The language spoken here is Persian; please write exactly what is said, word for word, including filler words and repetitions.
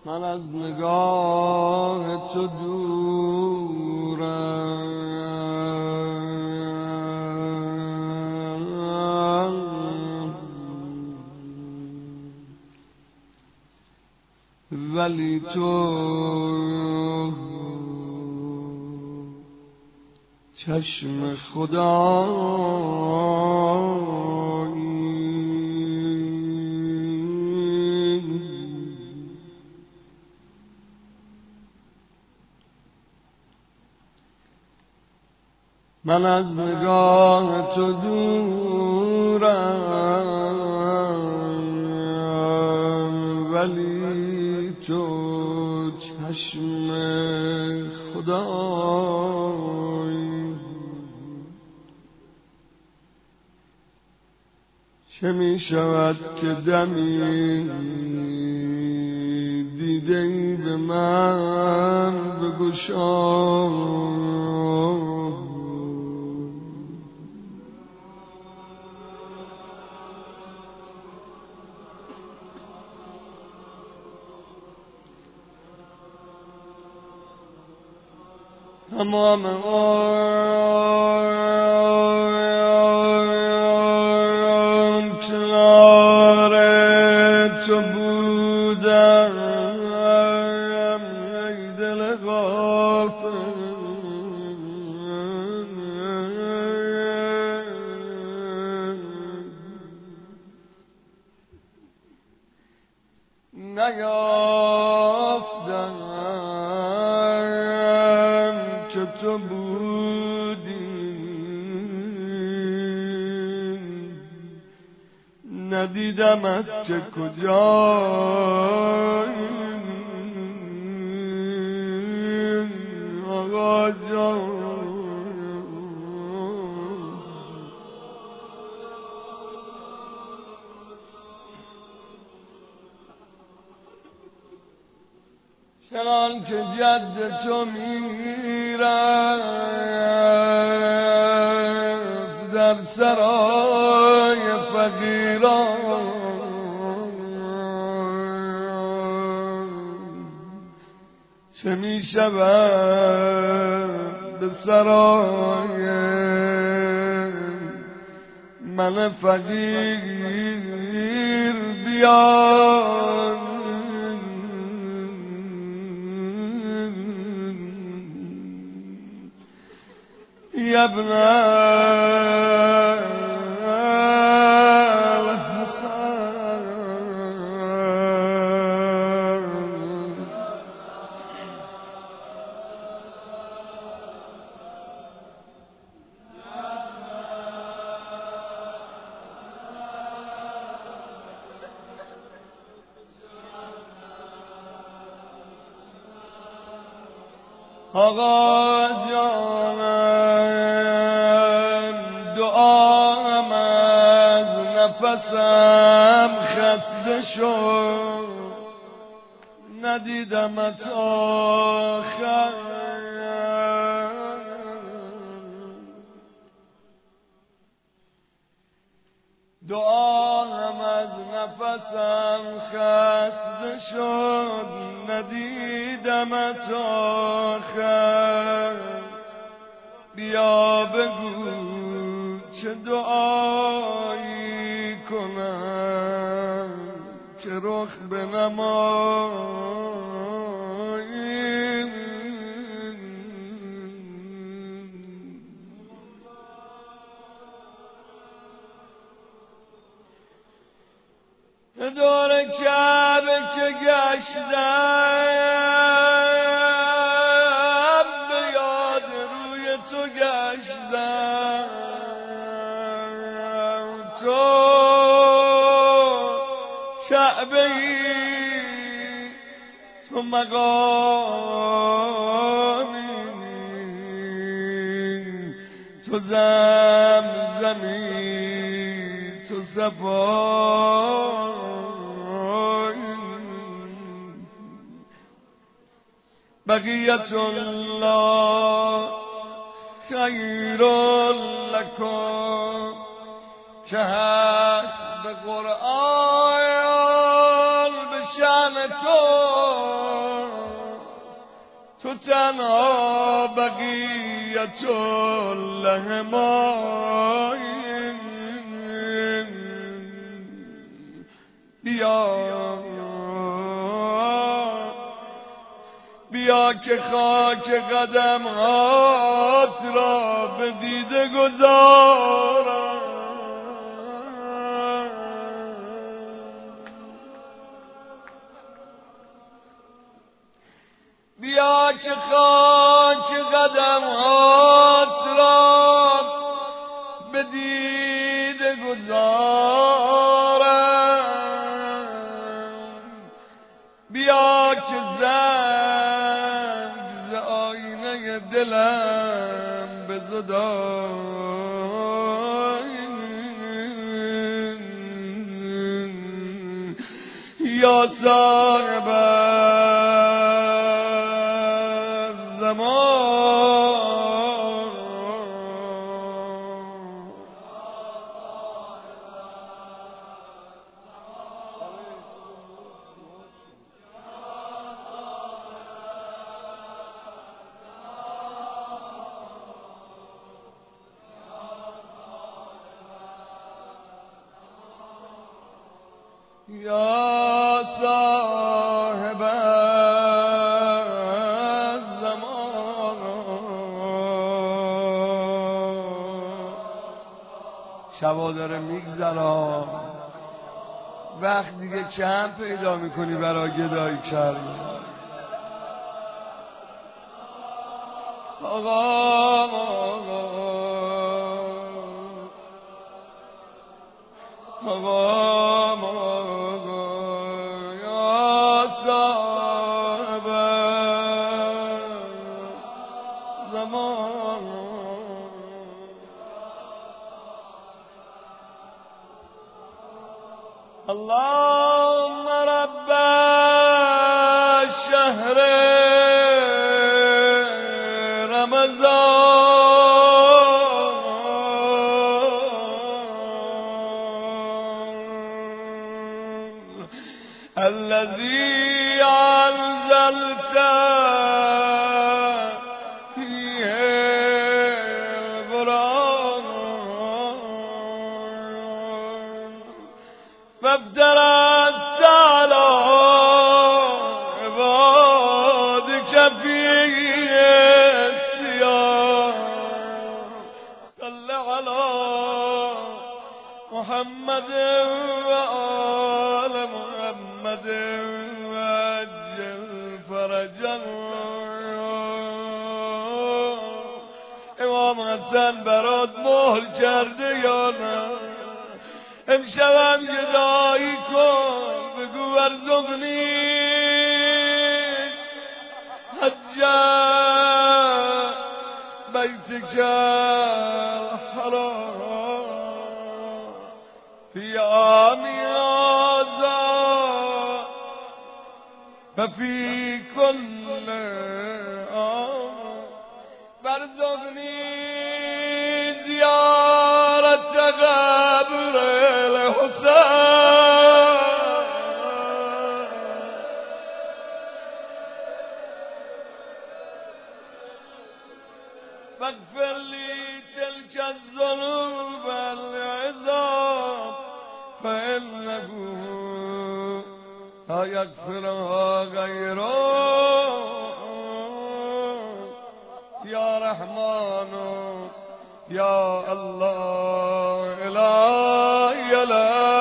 من از نگاه تو دورم، ولی تو چشم خدایی. من از نگاه تو دورم، ولی تو چشم خدایی. چه می شود که دمی دیده ای به من بگشای، تمام آن کنار تو بودم، ای دل غافل، نیافتم که تو بودی، ندیدمت که کجایی آقا جان. چنان که جد تو میرفت در سرای فقیران، چه می شود به سرای من فقیر بیان. يا ابن الحسن، آقا جانم دعام از نفسم خسته شد، ندیدمت آخر. دعام از نفسم خسته شد، ندیدمت آخر. بیا بگو چه دعایی کنم که رخ بنمایی. دور کعبه که گشتم، به یاد روی تو گشتم. تو کعبه ای، تو مقامی، تو زمزمی، تو صفایی. بقیت الله خیر لکم که هست به قرآن به شأن تو تو تنها بقیت الله مایی. بیا بیا که خاک قدمات را به دیده گذارم. بیا که خاک قدمات را به دیده گذارم. بیا که زنگ ز آینه دلم بزدای. یا صاحب الزمان یا صاحب الزمان. شبا داره میگذره، وقت دیگه کم پیدا میکنی برای گدایی کردن. آقا آقا یا صاحب زمان. اللهم رب شهر رمضان الذي أنزلت فيه القرآن فافترست على عبادك فيه الصيام. صل على محمد وآل محمد وعجل فرجه. امام حسن برات مهر کرده یا نه؟ امشبم گدایی کن، بگو ارزقنی حجه بیتک الحرام فی عامی هذا ففی کل عام. وارزقنی زیارت قبر الحسین واغفر لی تلك الذنوب العظام فإنه لا يغفرها غيره. یا رحمان یا الله الهی